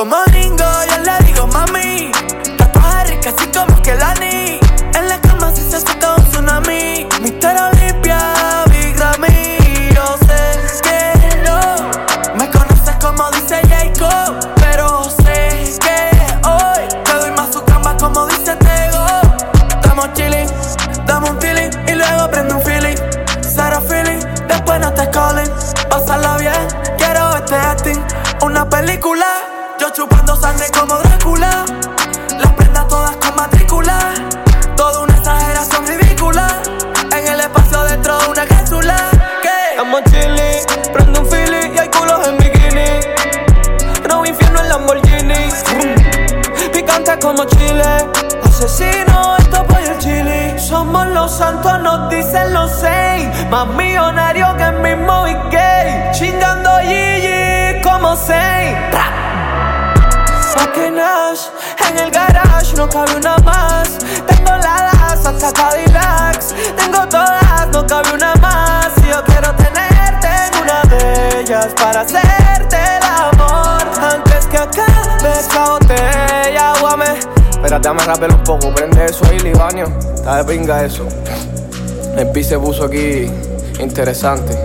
como gringo, yo le digo mami. Tatuaje rica así como que Lani. En la cama si se suelta un tsunami. Mister Olimpia, Big Ramy. Yo sé que no me conoces como dice Jacob, pero sé que hoy te doy más su cama como dice Tego. Estamos chilling, dame un feeling y luego prende un feeling. Cero feeling, después no te calling. Pásala bien, quiero este acting. Una película, yo chupando sangre como Drácula. Las prendas todas con matrícula. Toda una exageración ridícula. En el espacio dentro de una cápsula. Estamos chilling, prendo un feeling y hay culos en bikini. No infierno en Lamborghini. Picante como chile. Asesino, esto por el chili. Somos los santos, nos dicen los seis. Más millonarios que el mismo Big Gay. Chingando Gigi como seis. Máquinas en el garage, no cabe una más. Tengo ladas hasta Cadillacs. Tengo todas, no cabe una más. Y yo quiero tenerte en una de ellas para hacerte el amor antes que acabe esta botella. Guame. Espérate, dame rapear un poco. Prende eso ahí, Libanio. Está de pinga eso. El beat se puso aquí interesante.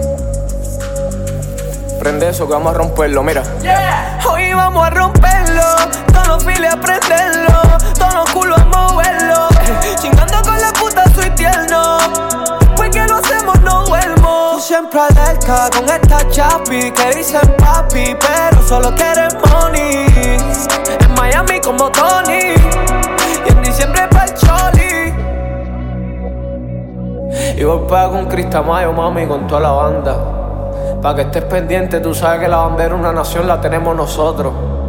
Prende eso que vamos a romperlo, mira. Yeah. Hoy vamos a romperlo, todos los files a prenderlo, todos los culos a moverlo. Chingando con la puta soy tierno, después que lo hacemos no duermo. Tú siempre alerta con esta chapi que dicen papi, pero solo quieren money. En Miami como Tony y en diciembre pa'l Choli. Y voy para con Cristamayo, mami, con toda la banda. Pa' que estés pendiente, tú sabes que la bandera de una nación la tenemos nosotros.